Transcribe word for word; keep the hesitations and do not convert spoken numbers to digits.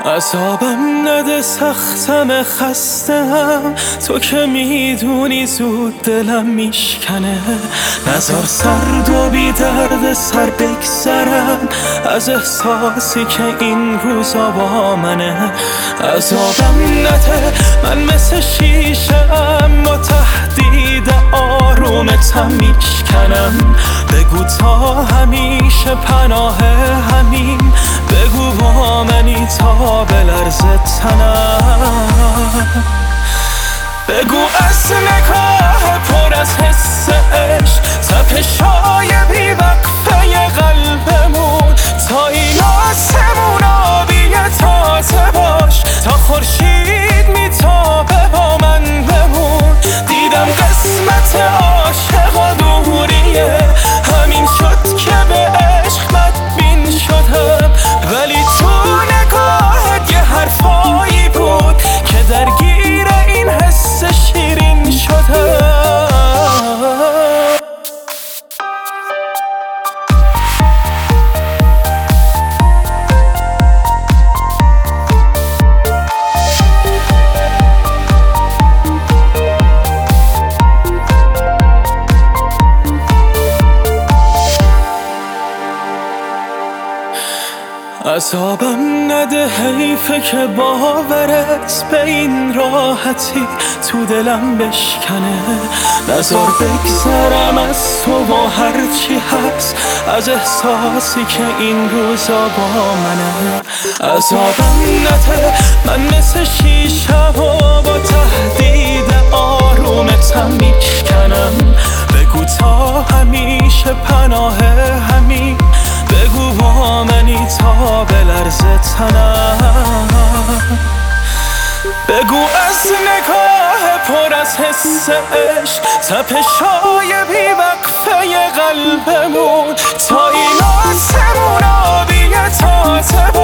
عذابم نده سختم خستم، تو که میدونی زود دلم میشکنه. نظر سرد و بی درد سر بگذرم از احساسی که این روزا با منه. عذابم نده من مثل شیشم با تهدید آرومتم میشکنم. بگو تا همیشه پناه همین، بگو با منی تا بلرزه تنم. بگو از نگاه پر از حس عشق تپشای بی وقفه قلبمون، تا این آسمون آبی تازه باش، تا خورشید میتابه با من بمون. دیدم قسمت عاشق و دوریه، همین شد که به عشق بدبین شدم. ولی تو نگاهت یه حرفایی بود که درگیر این حس شیرین شدم. عذابم نده حیفه که باورت به این راحتی تو دلم بشکنه. نذار بگذرم از تو و هرچی هست، از احساسی که این روزا با منه. عذابم نده من مثل شیشم و با تهدید آرومتم میشکنم. بگو تا همیشه پناه همین، بگو با منی تا بلرزه تنم. بگو از نگاه پر از حس عشق تپشای بی وقفه قلبمون، تا این آسمون آبی تازه